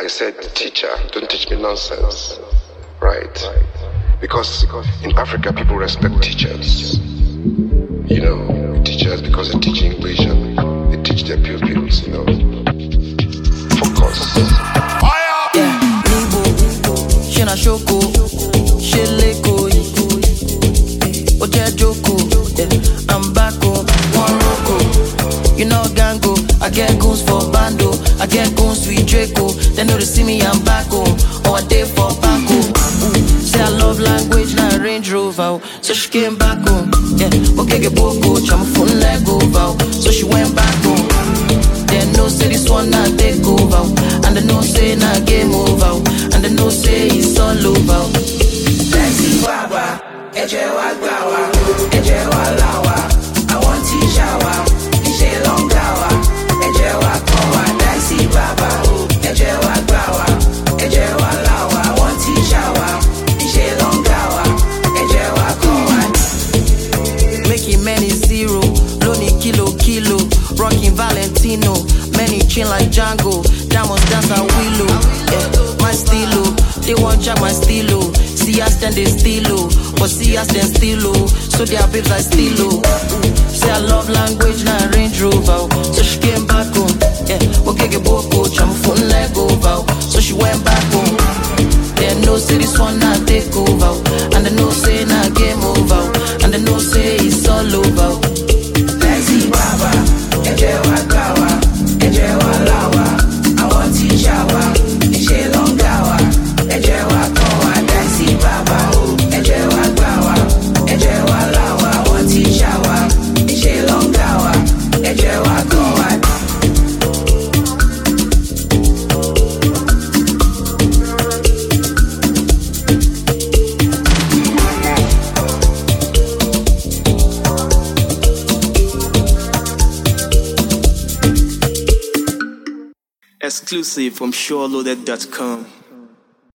said, teacher, don't teach me nonsense. Right? Because in Africa, people respect teachers. You know, teachers, because they teach English and they teach their pupils, you know. Focus. Yeah, Nibo, Shina Shoko, Sheleko, Oje Joko, yeah, I'm back on one Roko. You know Gango, I get goons for Bando, I get goons with Draco. They know they see me, I'm back home, or a day for Paco. Say I love language, now Range Rover. So she came back home, yeah, okay, get Boko, I'm a phone leg over. So she went back home. They know say this one not take over, and they know say not game over, and they know say it's all over. Lexi Baba, Ejewa Gawa, Ejewa Lawa, I want Tishawa, Ishe Long Gawa, Ejewa Kawa, Lexi Baba, Ejewa Gawa, Ejewa Lawa, I want Tishawa, Ishe Long Gawa, Ejewa Kawa. Making many zero, loaning kilo, rocking Valentino, many chin like Django, diamonds dance a willow, yeah, my stilo, they want jack my stilo, see us then they stilo, but see us then stilo, so their babes I stilo, say I love language, now Range Rover, so she came back home, yeah, okay get Boko, I'm a phone leg over, so she went back home, they know say this one not take over, and they know say not game over, and they know say it's all over. Lexi Baba, Ejewa Gawa, Ejewa Lawa, I want Tishawa, Ishe Long Gawa, Ejewa Kawa, Lexi Baba, Ejewa Gawa, Ejewa Lawa, I want Tishawa, Ishe Long Gawa, Ejewa Kawa. Exclusive from SureLoaded.com.